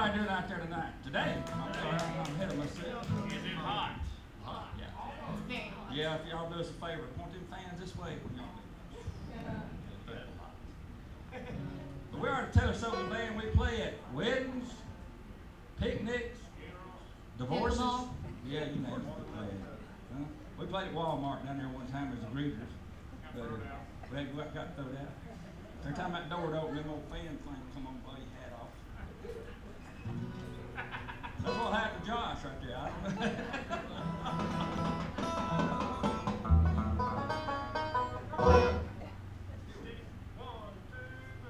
everybody doing out there tonight? Today? I'm sorry, I'm ahead of myself. Is it hot? Hot, yeah. Yeah, if y'all do us a favor, point them fans this way when y'all do this. But we already tell us so the band we play at weddings, picnics, divorces. Yeah, you know what we play at. Huh? We played at Walmart down there one time as the greeters. But we had to go out and throw it out. Every time that door would open, them old fans